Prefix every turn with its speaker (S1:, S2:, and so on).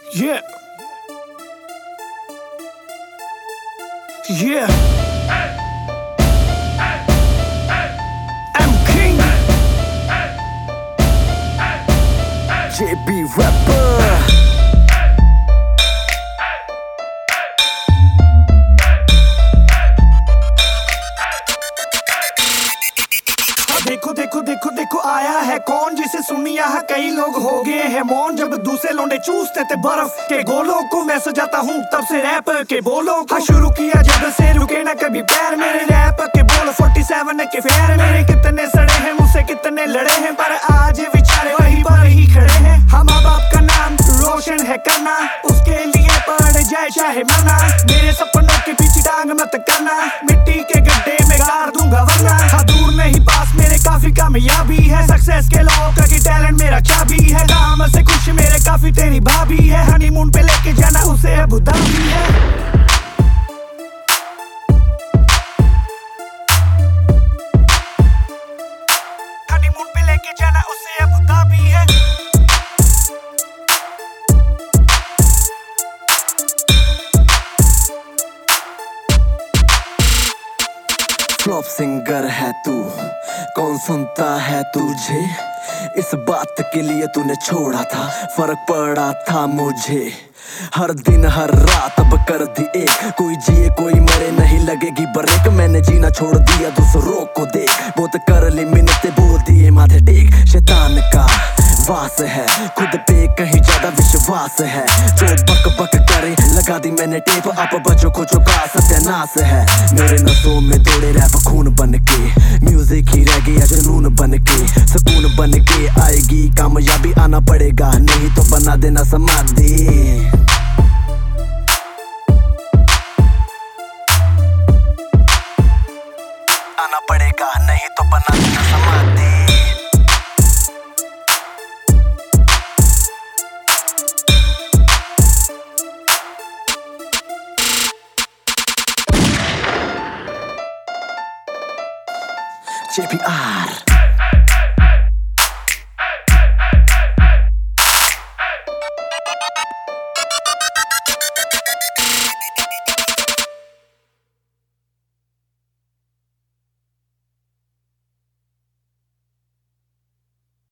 S1: Yeah. Yeah. I'm king. JB rapper. देखो देखो देखो देखो आया है कौन जिसे सुनी यहाँ कई लोग हो गए हैं मौन। जब दूसरे लौंडे चूसते थे बर्फ के गोलों को मैं सजाता हूँ तब से रैप के बोलों को शुरू किया जब से रुके ना कभी पैर मेरे रैप के बोल 47 के फैर मेरे कितने सड़े हैं मुझसे कितने लड़े हैं पर आज बेचारे वही पर ही खड़े हैं। हम माँ बाप का नाम रोशन है करना उसके लिए पड़ जाए चाहे मरना मेरे सपनों के पीछे टांग मत करना मिट्टी के गड्ढे में गाड़ दूंगा वरना। हाँ दूर नहीं पास मेरे काफी कामयाबी है सक्सेस के लोग की टैलेंट मेरा क्या भी है काम से खुश मेरे काफी तेरी भाभी है हनीमून पे लेके जाना उसे अबू धाबी है। हनीमून पे लेके जाना उसे अबू धाबी है।
S2: फ्लॉप सिंगर है तू कौन सुनता है तुझे इस बात के लिए तूने छोड़ा था फर्क पड़ा था मुझे हर दिन हर रात अब कर दी एक कोई जिए कोई मरे नहीं लगेगी ब्रेक मैंने जीना छोड़ दिया दूसरों को देख बहुत कर ली मिन्नतें बोल दिए माथे टेक शैतान का वास है खुद पे कहीं ज्यादा विश्वास है जो बक बक करे लगा दी मैंने टेप आप बच्चों को चुका सत्यानाश है मेरे नसों में दौड़े रैप खून बन के म्यूजिक ही रह गया जुनून बन के सुकून बन के आएगी कामयाबी आना पड़ेगा नहीं तो बना देना समाधि। आना पड़ेगा नहीं तो बना देना समाधि। JPR